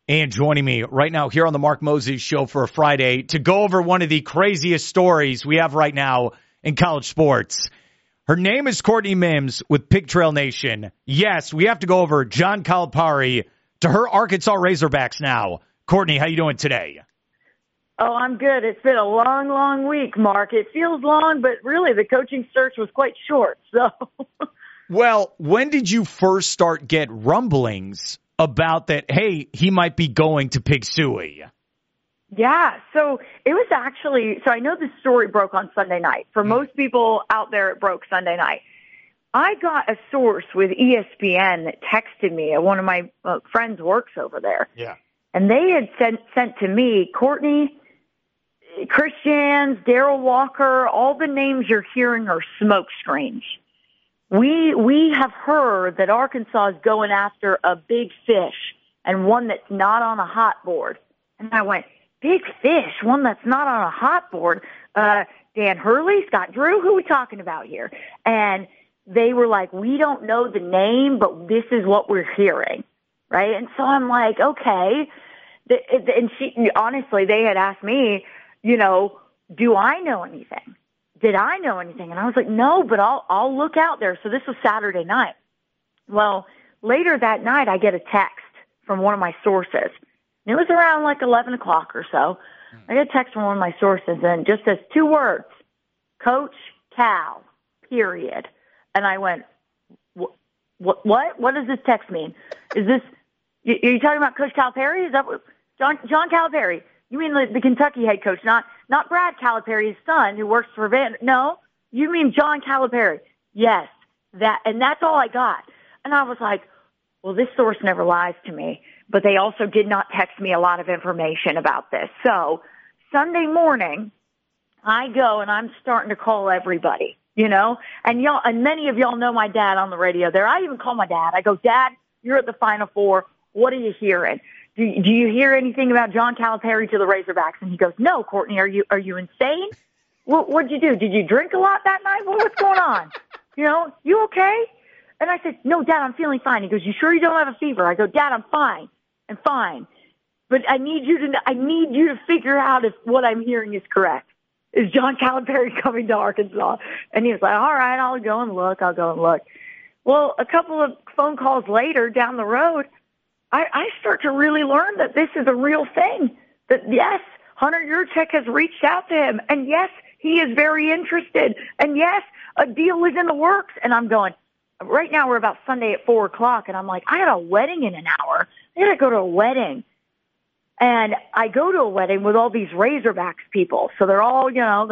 And joining me right now here on the Mark Moses Show for a Friday to go over one of the craziest stories we have right now in college sports. Her name is Courtney Mims with Pig Trail Nation. Yes, we have to go over John Calipari to her Arkansas Razorbacks now. Courtney, how you doing today? Oh, I'm good. It's been a long, long week, Mark. It feels long, but really the coaching search was quite short. So, well, when did you first start get rumblings about that, hey, he might be going to Pig Suey? Yeah, so it was actually, so I know the story broke on Sunday night. For most people out there, it broke Sunday night. I got a source with ESPN that texted me. One of my friends works over there. Yeah. And they had sent to me, Courtney, Chris Jans, Darrell Walker, all the names you're hearing are smoke screens. We have heard that Arkansas is going after a big fish and one that's not on a hot board. And I went, big fish, one that's not on a hot board? Dan Hurley, Scott Drew, who are we talking about here? And they were like, we don't know the name, but this is what we're hearing, right? And so I'm like, okay. And honestly, they had asked me, do I know anything? Did I know anything? And I was like, no, but I'll look out there. So this was Saturday night. Well, later that night, I get a text from one of my sources. And it was around like 11 o'clock or so. I get a text from one of my sources, and it just says 2 words, Coach Cal, period. And I went, what? What does this text mean? Is this, are you talking about Coach Calipari? Is that what, John Calipari? You mean the Kentucky head coach, not Brad Calipari's son who works for Van? No, you mean John Calipari? Yes, and that's all I got. And I was like, well, this source never lies to me, but they also did not text me a lot of information about this. So Sunday morning, I go and I'm starting to call everybody, and many of y'all know my dad on the radio there. I even call my dad. I go, Dad, you're at the Final Four. What are you hearing? Do you hear anything about John Calipari to the Razorbacks? And he goes, no, Courtney, are you insane? What'd you do? Did you drink a lot that night? What's going on? You okay? And I said, no, Dad, I'm feeling fine. He goes, you sure you don't have a fever? I go, Dad, I'm fine. I'm fine. But I need you to figure out if what I'm hearing is correct. Is John Calipari coming to Arkansas? And he was like, all right, I'll go and look. Well, a couple of phone calls later down the road, I start to really learn that this is a real thing. That, yes, Hunter Yurchek has reached out to him. And, yes, he is very interested. And, yes, a deal is in the works. And I'm going, right now we're about Sunday at 4 o'clock. And I'm like, I got a wedding in an hour. I got to go to a wedding. And I go to a wedding with all these Razorbacks people. So they're all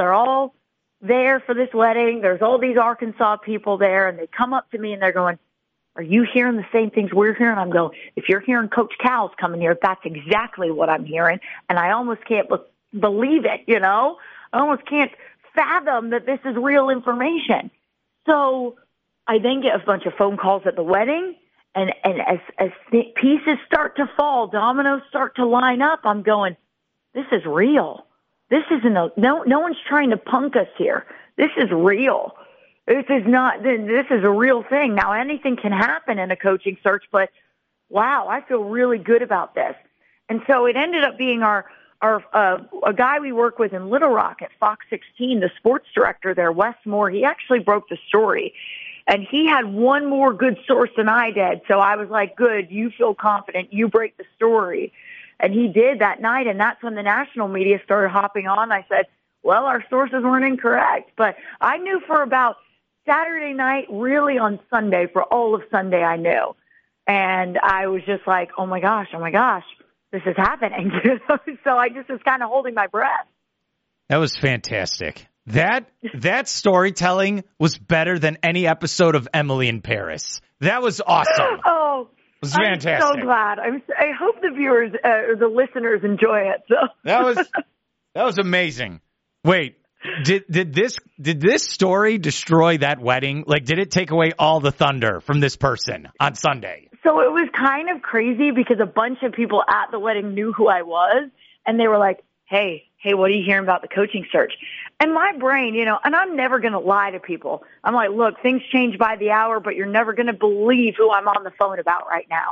there for this wedding. There's all these Arkansas people there. And they come up to me and they're going, are you hearing the same things we're hearing? I'm going, if you're hearing Coach Cal's coming here, that's exactly what I'm hearing. And I almost can't believe it, I almost can't fathom that this is real information. So I then get a bunch of phone calls at the wedding. And as pieces start to fall, dominoes start to line up, I'm going, this is real. This isn't no one's trying to punk us here. This is real. This is a real thing. Now, anything can happen in a coaching search, but wow, I feel really good about this. And so it ended up being a guy we work with in Little Rock at Fox 16, the sports director there, Wes Moore. He actually broke the story. And he had one more good source than I did. So I was like, good, you feel confident, you break the story. And he did that night, and that's when the national media started hopping on. I said, well, our sources weren't incorrect. But I knew for about Saturday night, really on Sunday, for all of Sunday I knew. And I was just like, oh my gosh, this is happening. So I just was kind of holding my breath. That was fantastic. That storytelling was better than any episode of Emily in Paris. That was awesome. Oh, it was fantastic. I'm so glad. I hope the viewers, the listeners, enjoy it. So that was amazing. Wait, did this story destroy that wedding? Like, did it take away all the thunder from this person on Sunday? So it was kind of crazy because a bunch of people at the wedding knew who I was, and they were like, hey, what are you hearing about the coaching search? And my brain, and I'm never going to lie to people. I'm like, look, things change by the hour, but you're never going to believe who I'm on the phone about right now.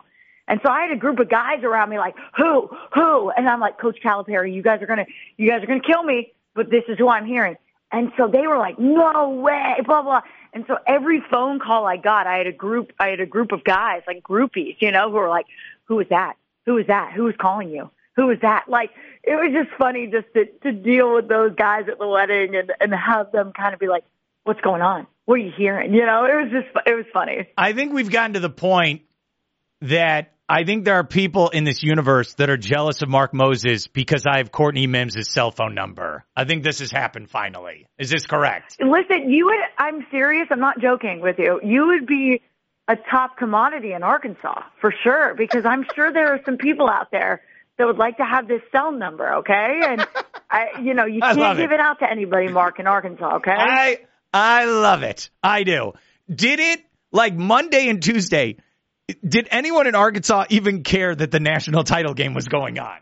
And so I had a group of guys around me like, who? And I'm like, Coach Calipari, you guys are going to kill me, but this is who I'm hearing. And so they were like, no way, blah, blah. And so every phone call I got, I had a group of guys, like groupies, who were like, who is that? Who is that? Who is calling you? Who is that? Like, it was just funny just to deal with those guys at the wedding and have them kind of be like, what's going on? What are you hearing? It was funny. I think we've gotten to the point that I think there are people in this universe that are jealous of Mark Moses because I have Courtney Mims' cell phone number. I think this has happened finally. Is this correct? Listen, I'm serious. I'm not joking with you. You would be a top commodity in Arkansas for sure, because I'm sure there are some people out there that would like to have this cell number. Okay. And you can't give it out to anybody, Mark, in Arkansas. Okay. I love it. I do. Did it like Monday and Tuesday? Did anyone in Arkansas even care that the national title game was going on?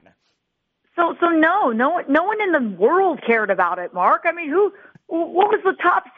So no one in the world cared about it, Mark. I mean, what was the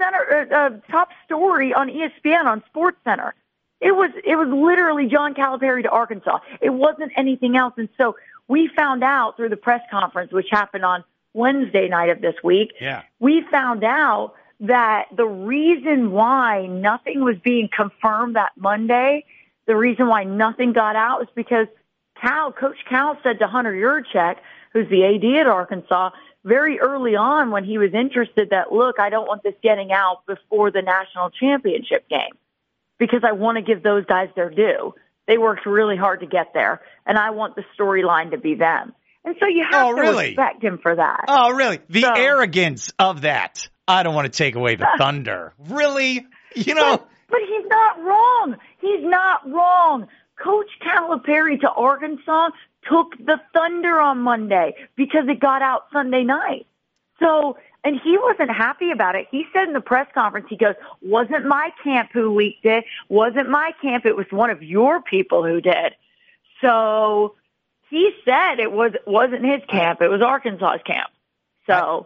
top story on ESPN on SportsCenter? It was literally John Calipari to Arkansas. It wasn't anything else. And so we found out through the press conference, which happened on Wednesday night of this week. Yeah. We found out that the reason why nothing was being confirmed that Monday, the reason why nothing got out is because Coach Cal said to Hunter Yurchek, who's the AD at Arkansas, very early on when he was interested that, look, I don't want this getting out before the national championship game because I want to give those guys their due. They worked really hard to get there, and I want the storyline to be them. And so you have to respect him for that. Oh, really? The arrogance of that. I don't want to take away the thunder. Really? But he's not wrong. He's not wrong. Coach Calipari to Arkansas took the thunder on Monday because it got out Sunday night. So, and he wasn't happy about it. He said in the press conference, he goes, wasn't my camp who leaked it. Wasn't my camp. It was one of your people who did. So he said it wasn't his camp. It was Arkansas's camp. So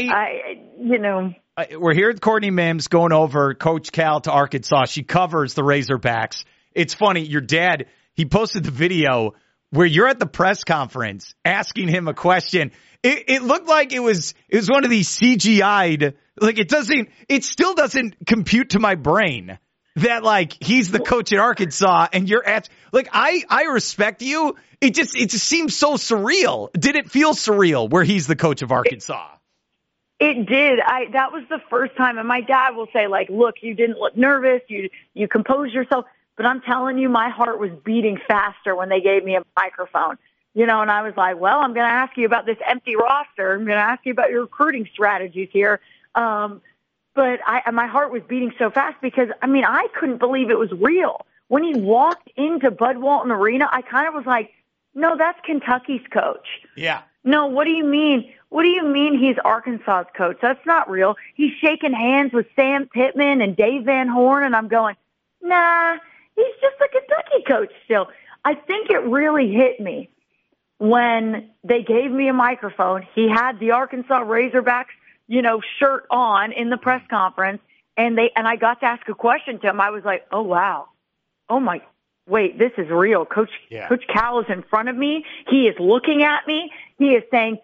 we're here with Courtney Mims going over Coach Cal to Arkansas. She covers the Razorbacks. It's funny. Your dad, he posted the video where you're at the press conference asking him a question. It looked like it was one of these CGI'd, like it still doesn't compute to my brain that like he's the coach at Arkansas and you're I respect you. It just seems so surreal. Did it feel surreal where he's the coach of Arkansas? It did. That was the first time. And my dad will say, like, look, you didn't look nervous. You composed yourself. But I'm telling you, my heart was beating faster when they gave me a microphone. And I was like, well, I'm going to ask you about this empty roster. I'm going to ask you about your recruiting strategies here. But my heart was beating so fast because, I couldn't believe it was real. When he walked into Bud Walton Arena, I kind of was like, no, that's Kentucky's coach. Yeah. No, what do you mean? What do you mean he's Arkansas's coach? That's not real. He's shaking hands with Sam Pittman and Dave Van Horn, and I'm going, nah, he's just a Kentucky coach still. I think it really hit me when they gave me a microphone. He had the Arkansas Razorbacks, shirt on in the press conference, and I got to ask a question to him. I was like, oh, wow. Oh, my. Wait, this is real. Coach Cal is in front of me. He is looking at me. He is saying,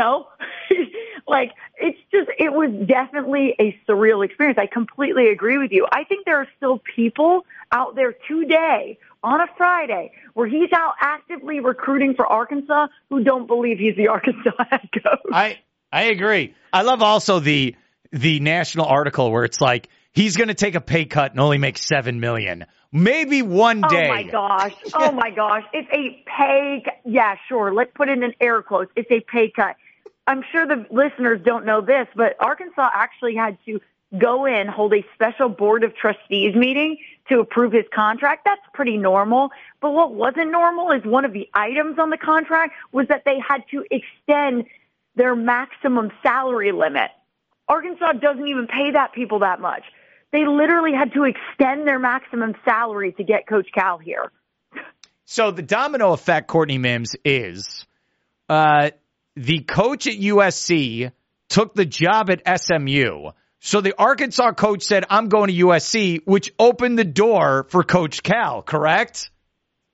it was definitely a surreal experience. I completely agree with you. I think there are still people out there today on a Friday where he's out actively recruiting for Arkansas who don't believe he's the Arkansas head coach. I agree. I love also the national article where it's like, he's going to take a pay cut and only make $7 million. Maybe one day. Oh, my gosh. Oh, my gosh. It's a pay. Yeah, sure. Let's put it in air quotes. It's a pay cut. I'm sure the listeners don't know this, but Arkansas actually had to go in, hold a special board of trustees meeting to approve his contract. That's pretty normal. But what wasn't normal is one of the items on the contract was that they had to extend their maximum salary limit. Arkansas doesn't even pay people that much. They literally had to extend their maximum salary to get Coach Cal here. So the domino effect, Courtney Mims, is the coach at USC took the job at SMU. So the Arkansas coach said, I'm going to USC, which opened the door for Coach Cal, correct?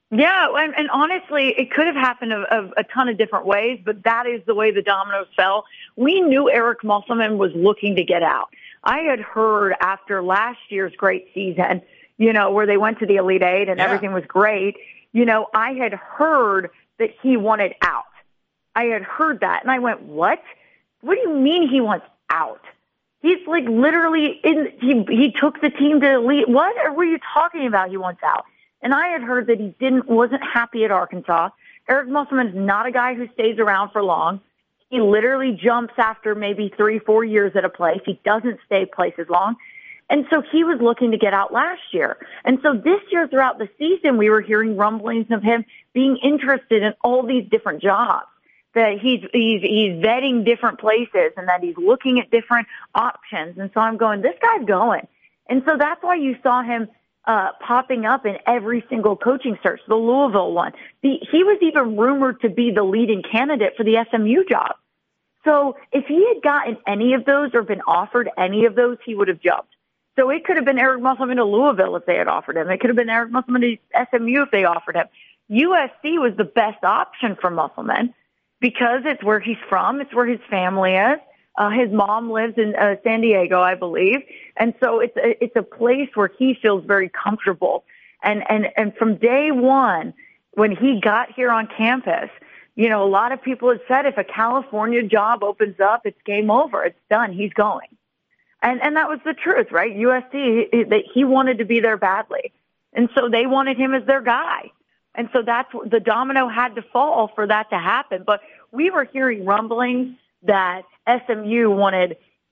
Yeah, and honestly, it could have happened of a ton of different ways, but that is the way the dominoes fell. We knew Eric Musselman was looking to get out. I had heard after last year's great season, where they went to the Elite Eight and everything was great, I had heard that he wanted out. I had heard that, and I went, what? What do you mean he wants out? He's like literally he took the team to Elite. What were you talking about? He wants out. And I had heard that he wasn't happy at Arkansas. Eric Musselman's not a guy who stays around for long. He literally jumps after maybe 3-4 years at a place. He doesn't stay places long. And so he was looking to get out last year. And so this year throughout the season, we were hearing rumblings of him being interested in all these different jobs, that he's vetting different places and that he's looking at different options. And so I'm going, this guy's going. And so that's why you saw him popping up in every single coaching search, the Louisville one. He was even rumored to be the leading candidate for the SMU job. So if he had gotten any of those or been offered any of those, he would have jumped. So it could have been Eric Musselman to Louisville if they had offered him. It could have been Eric Musselman to SMU if they offered him. USC was the best option for Musselman because it's where he's from. It's where his family is. His mom lives in San Diego, I believe. And so it's a place where he feels very comfortable. And from day one, when he got here on campus, a lot of people had said if a California job opens up, it's game over. It's done. He's going. And that was the truth, right? USC, he wanted to be there badly. And so they wanted him as their guy. And so that's the domino had to fall for that to happen. But we were hearing rumblings that SMU wanted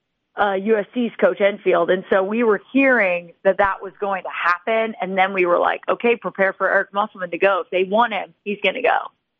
USC's coach Enfield. And so we were hearing that was going to happen. And then we were like, okay, prepare for Eric Musselman to go. If they want him, he's going to go.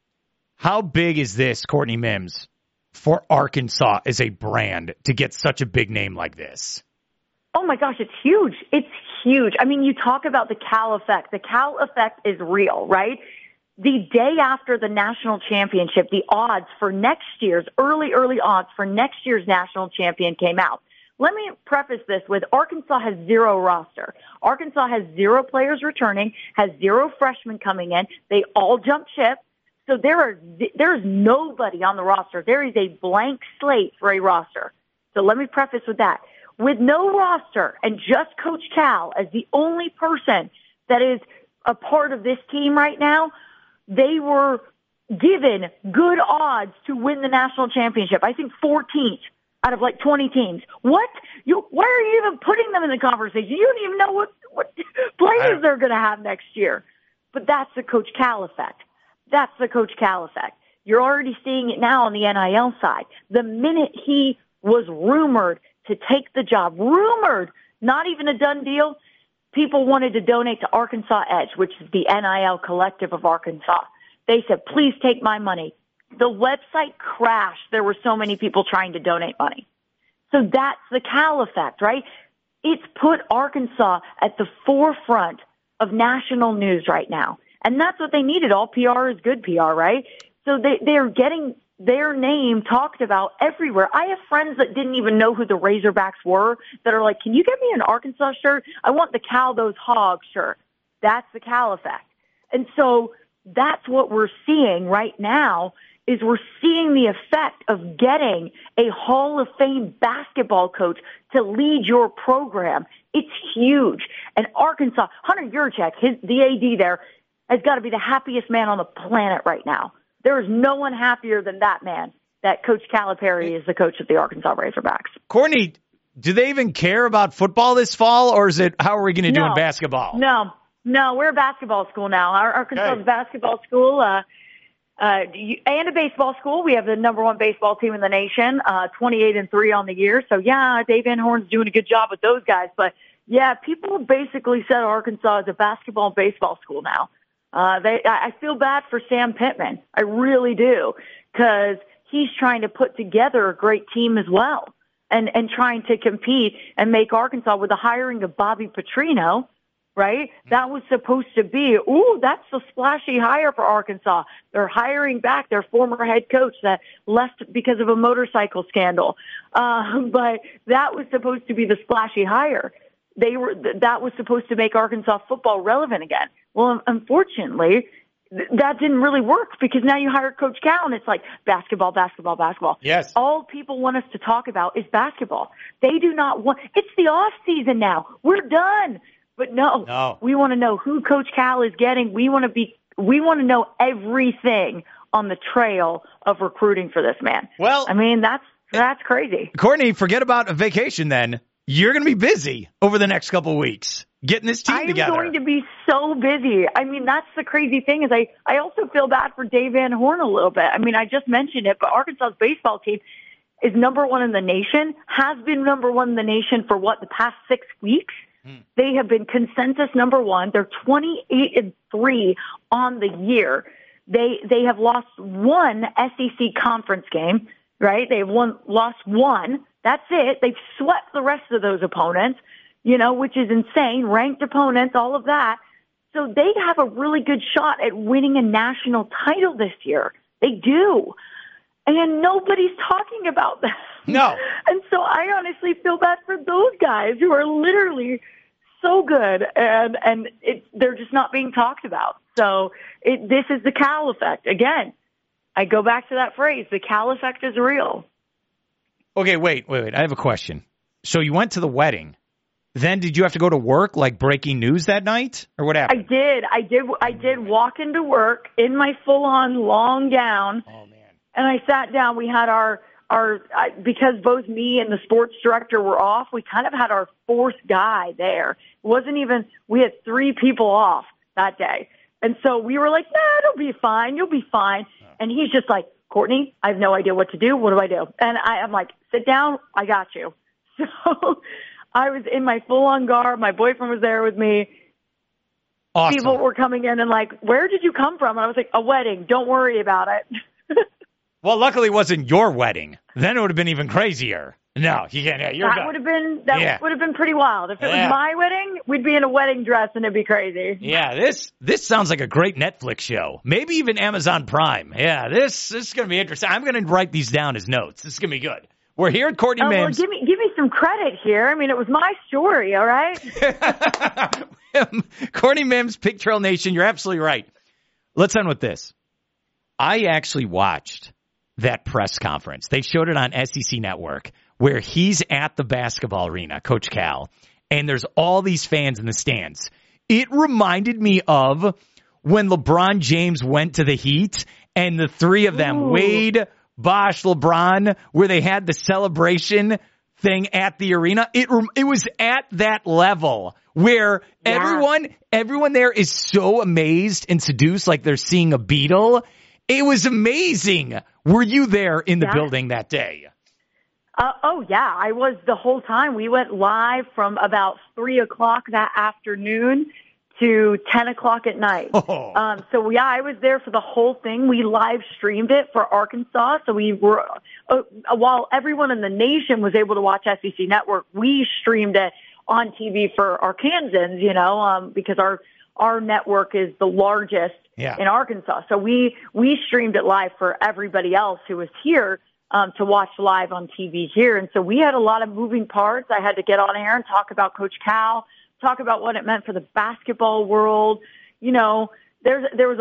How big is this, Courtney Mims, for Arkansas as a brand to get such a big name like this? Oh, my gosh, it's huge. It's huge. I mean, you talk about the Cal effect. The Cal effect is real, right? The day after the national championship, the odds for next year's, early odds for next year's national champion came out. Let me preface this with Arkansas has zero roster. Arkansas has 0 players returning, has 0 freshmen coming in. They all jumped ship. So there's nobody on the roster. There is a blank slate for a roster. So let me preface with that. With no roster and just Coach Cal as the only person that is a part of this team right now, they were given good odds to win the national championship. I think 14th out of like 20 teams. What? Why are you even putting them in the conversation? You don't even know what players they're going to have next year. But that's the Coach Cal effect. That's the Coach Cal effect. You're already seeing it now on the NIL side. The minute he was rumored to take the job, rumored, not even a done deal, people wanted to donate to Arkansas Edge, which is the NIL collective of Arkansas. They said, please take my money. The website crashed. There were so many people trying to donate money. So that's the Cal effect, right? It's put Arkansas at the forefront of national news right now. And that's what they needed. All PR is good PR, right? So they're getting their name talked about everywhere. I have friends that didn't even know who the Razorbacks were that are like, can you get me an Arkansas shirt? I want the Cal Those Hogs shirt. That's the Cal effect. And so that's what we're seeing right now is we're seeing the effect of getting a Hall of Fame basketball coach to lead your program. It's huge. And Arkansas, Hunter Yurachek, the AD there, has got to be the happiest man on the planet right now. There is no one happier than that man, that Coach Calipari is the coach of the Arkansas Razorbacks. Courtney, do they even care about football this fall, or is it how are we going to do in basketball? No, we're a basketball school now. Our Arkansas basketball school and a baseball school. We have the number 1 baseball team in the nation, 28-3 on the year. So, yeah, Dave Van Horn's doing a good job with those guys. But, yeah, people basically said Arkansas is a basketball and baseball school now. I feel bad for Sam Pittman. I really do, because he's trying to put together a great team as well and trying to compete and make Arkansas with the hiring of Bobby Petrino, right? That was supposed to be, that's the splashy hire for Arkansas. They're hiring back their former head coach that left because of a motorcycle scandal. But that was supposed to be the splashy hire. That was supposed to make Arkansas football relevant again. Well, unfortunately, that didn't really work because now you hire Coach Cal and it's like basketball, basketball, basketball. Yes. All people want us to talk about is basketball. They do not want, it's the off season now. We're done. But no, we want to know who Coach Cal is getting. We want to know everything on the trail of recruiting for this man. Well, I mean, that's crazy. Courtney, forget about a vacation then. You're going to be busy over the next couple of weeks getting this team together. I'm going to be so busy. I mean, that's the crazy thing is I also feel bad for Dave Van Horn a little bit. I mean, I just mentioned it, but Arkansas's baseball team is number one in the nation, has been number one in the nation for the past 6 weeks. They have been consensus number one. They're 28-3 on the year. They have lost one SEC conference game, right? They've lost one. That's it. They've swept the rest of those opponents, which is insane. Ranked opponents, all of that. So they have a really good shot at winning a national title this year. They do. And nobody's talking about that. No. And so I honestly feel bad for those guys who are literally so good and they're just not being talked about. So this is the Cal effect. Again, I go back to that phrase, the Cal effect is real. Okay, wait. I have a question. So you went to the wedding. Then did you have to go to work, like breaking news that night? Or what happened? I did walk into work in my full-on long gown. Oh, man. And I sat down. We had because both me and the sports director were off, we kind of had our fourth guy there. We had 3 people off that day. And so we were like, it'll be fine. You'll be fine. And he's just like, Courtney, I have no idea what to do. What do I do? And I'm like, sit down. I got you. So I was in my full-on garb. My boyfriend was there with me. Awesome. People were coming in and like, where did you come from? And I was like, a wedding. Don't worry about it. Well, luckily it wasn't your wedding. Then it would have been even crazier. No, you can't. You're that would have been pretty wild. If it was my wedding, we'd be in a wedding dress and it'd be crazy. Yeah, this sounds like a great Netflix show. Maybe even Amazon Prime. Yeah, this is going to be interesting. I'm going to write these down as notes. This is going to be good. We're here at Courtney Mims. Well, give me some credit here. I mean, it was my story, all right? Courtney Mims, Pig Trail Nation, you're absolutely right. Let's end with this. I actually watched that press conference. They showed it on SEC Network where he's at the basketball arena, Coach Cal, and there's all these fans in the stands. It reminded me of when LeBron James went to the Heat and the 3 of them, Wade, Bosh, LeBron, where they had the celebration thing at the arena. It was at that level where everyone there is so amazed and seduced like they're seeing a Beatle. It was amazing. Were you there in the building that day? I was the whole time. We went live from about 3:00 that afternoon to 10:00 at night. Oh. I was there for the whole thing. We live streamed it for Arkansas. So we were, while everyone in the nation was able to watch SEC Network, we streamed it on TV for Arkansans, because our network is the largest in Arkansas. So we streamed it live for everybody else who was here to watch live on TV here. And so we had a lot of moving parts. I had to get on air and talk about Coach Cal, talk about what it meant for the basketball world. There's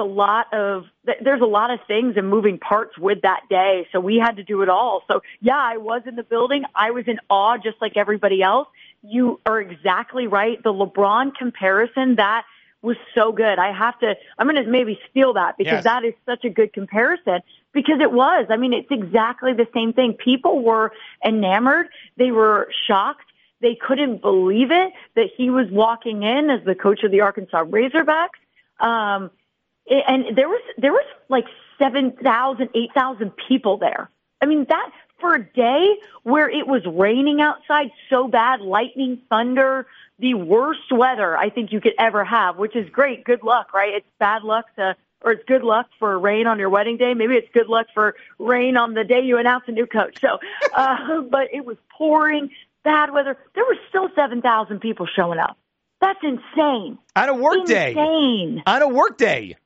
a lot of things and moving parts with that day. So we had to do it all. So I was in the building. I was in awe just like everybody else. You are exactly right. The LeBron comparison, that was so good. I'm going to maybe steal that because that is such a good comparison because it was. I mean, it's exactly the same thing. People were enamored. They were shocked. They couldn't believe it that he was walking in as the coach of the Arkansas Razorbacks. And there was like 7,000, 8,000 people there. I mean, that for a day where it was raining outside so bad, lightning, thunder, the worst weather I think you could ever have, which is great. Good luck, right? It's bad luck or it's good luck for rain on your wedding day. Maybe it's good luck for rain on the day you announce a new coach. So, but it was pouring, bad weather. There were still 7,000 people showing up. That's insane. On a work day. Insane. On a work day.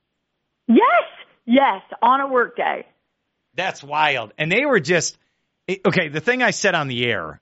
Yes, on a work day. That's wild. And they were just, okay, the thing I said on the air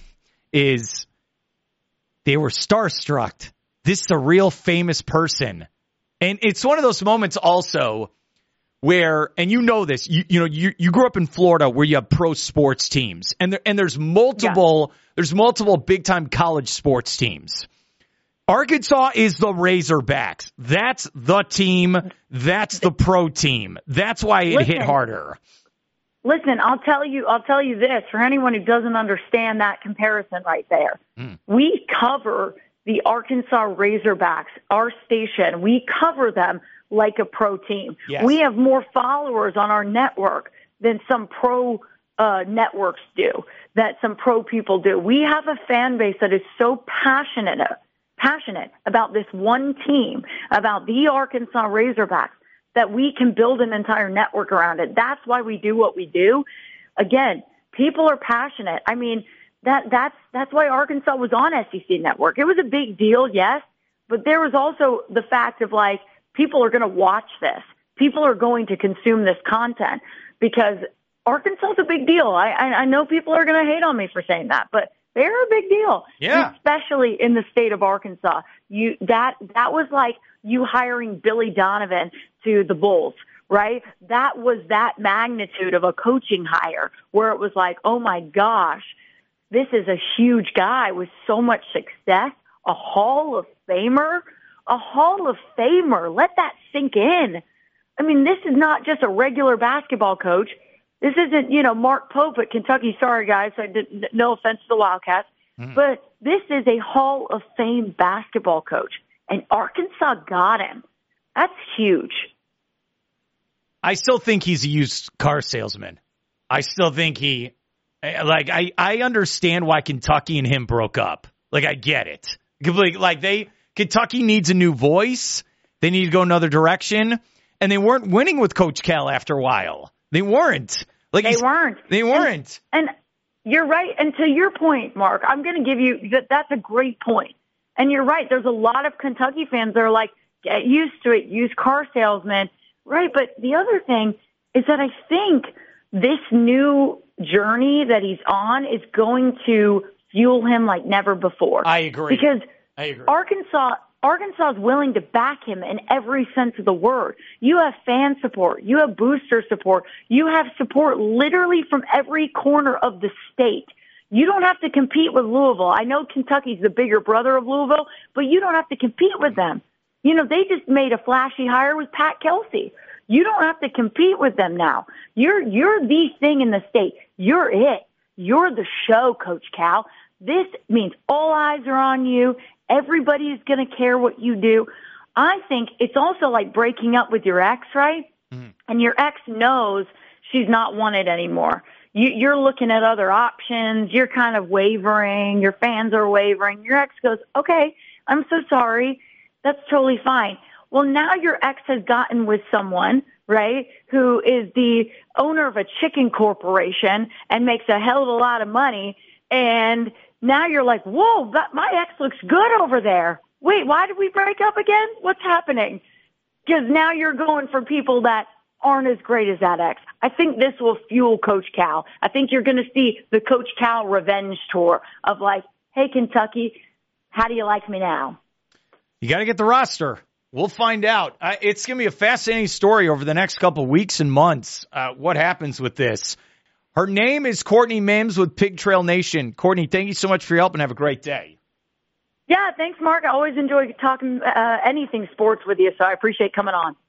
is they were starstruck. This is a real famous person And it's one of those moments also where, and you know this, you grew up in Florida where you have pro sports teams, and there's multiple big time college sports teams. Arkansas is the Razorbacks. That's the team. That's the pro team. That's why it hit harder. Listen, I'll tell you this, for anyone who doesn't understand that comparison right there. We cover the Arkansas Razorbacks, our station. We cover them like a pro team. Yes. We have more followers on our network than some pro networks do, that some pro people do. We have a fan base that is so passionate about this one team, about the Arkansas Razorbacks, that we can build an entire network around it. That's why we do what we do. Again, people are passionate. I mean, that's why Arkansas was on SEC Network. It was a big deal, yes, but there was also the fact of like, people are going to watch this. People are going to consume this content because Arkansas is a big deal. I know people are going to hate on me for saying that, but they're a big deal. Yeah. Especially in the state of Arkansas. That was like you hiring Billy Donovan to the Bulls, right? That was that magnitude of a coaching hire where it was like, oh my gosh, this is a huge guy with so much success, a Hall of Famer. A Hall of Famer. Let that sink in. I mean, this is not just a regular basketball coach. This isn't, Mark Pope at Kentucky. Sorry, guys. No offense to the Wildcats. But this is a Hall of Fame basketball coach. And Arkansas got him. That's huge. I still think he's a used car salesman. I still think I understand why Kentucky and him broke up. Like, I get it. Kentucky needs a new voice. They need to go another direction. And they weren't winning with Coach Cal after a while. They weren't. They weren't. And you're right. And to your point, Mark, I'm going to give you that's a great point. And you're right. There's a lot of Kentucky fans that are like, get used to it, used car salesman. Right. But the other thing is that I think this new journey that he's on is going to fuel him like never before. I agree. Because Arkansas is willing to back him in every sense of the word. You have fan support. You have booster support. You have support literally from every corner of the state. You don't have to compete with Louisville. I know Kentucky's the bigger brother of Louisville, but you don't have to compete with them. They just made a flashy hire with Pat Kelsey. You don't have to compete with them now. You're the thing in the state. You're it. You're the show, Coach Cal. This means all eyes are on you. Everybody is going to care what you do. I think it's also like breaking up with your ex, right? Mm-hmm. And your ex knows she's not wanted anymore. You're looking at other options. You're kind of wavering. Your fans are wavering. Your ex goes, okay, I'm so sorry. That's totally fine. Well, now your ex has gotten with someone, right, who is the owner of a chicken corporation and makes a hell of a lot of money. And now you're like, whoa, my ex looks good over there. Wait, why did we break up again? What's happening? Because now you're going for people that aren't as great as that ex. I think this will fuel Coach Cal. I think you're going to see the Coach Cal revenge tour of like, hey, Kentucky, how do you like me now? You got to get the roster. We'll find out. It's going to be a fascinating story over the next couple of weeks and months, what happens with this. Her name is Courtney Mims with Pig Trail Nation. Courtney, thank you so much for your help and have a great day. Yeah, thanks, Mark. I always enjoy talking anything sports with you, so I appreciate coming on.